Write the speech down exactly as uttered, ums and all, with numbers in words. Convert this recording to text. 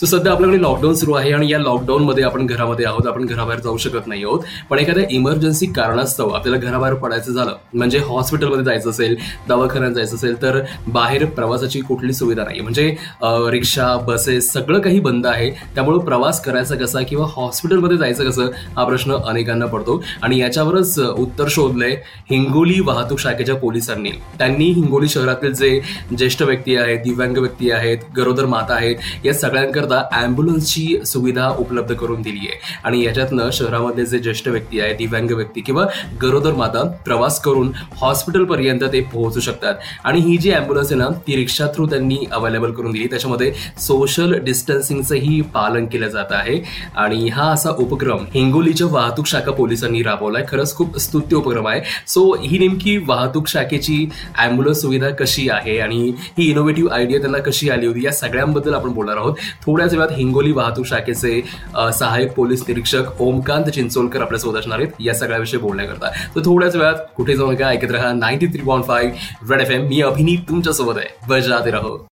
So सध्या आपल्याकडे lockdown सुरू आहे आणि या लॉकडाऊनमध्ये आपण घरामध्ये आहोत, आपण घराबाहेर जाऊ शकत नाही आहोत. पण एखाद्या इमर्जन्सी कारणास्तव आपल्याला घराबाहेर पडायचं झालं, म्हणजे हॉस्पिटलमध्ये जायचं असेल, दवाखान्यात जायचं असेल, तर बाहेर प्रवासाची कुठली सुविधा नाही. म्हणजे रिक्षा, बसेस सगळं काही बंद आहे. त्यामुळे प्रवास करायचा कसा किंवा हॉस्पिटलमध्ये जायचं कसं हा प्रश्न अनेकांना पडतो. आणि याच्यावरच उत्तर शोधलंय हिंगोली वाहतूक शाखेच्या पोलिसांनी. त्यांनी हिंगोली शहरातील जे ज्येष्ठ व्यक्ती आहेत, दिव्यांग व्यक्ती आहेत, गरोदर माता आहेत, या सगळ्यांकरता अँब्युलन्सची सुविधा उपलब्ध करून दिली आहे. आणि याच्यातनं शहरामध्ये जे ज्येष्ठ व्यक्ती आहेत, दिव्यांग व्यक्ती किंवा गरोदर माता प्रवास करून हॉस्पिटलपर्यंत ते पोहोचू शकतात. आणि ही जी अँब्युलन्स आहे ना, ती रिक्षा थ्रू त्यांनी अवेलेबल करून दिली. त्याच्यामध्ये सोशल डिस्टन्सिंगचंही पालन केलं जात आहे. आणि हा असा उपक्रम हिंगोलीच्या वाहतूक शाखा पोलिसांनी राबवलाय. खरंच खूप स्तुत्य उपक्रम आहे. सो ही नेमकी वाहतूक शाखेची अँब्युलन्स सुविधा कशी आहे आणि ही इनोव्हेटिव्ह आयडिया त्यांना कशी आली होती, या सगळ्यांबद्दल आपण बोलणार आहोत. थोड्याच वेळात हिंगोली वाहतूक शाखेचे सहाय्यक पोलीस निरीक्षक ओमकांत चिंचोलकर आपल्यासोबत असणार आहेत या सगळ्याविषयी बोलण्याकरता. तर थोड्याच वेळात कुठे जाऊ नका, ऐकत रहा ninety three point five red F M. मी अभिनीत तुमच्यासोबत आहे. बजाते रहो.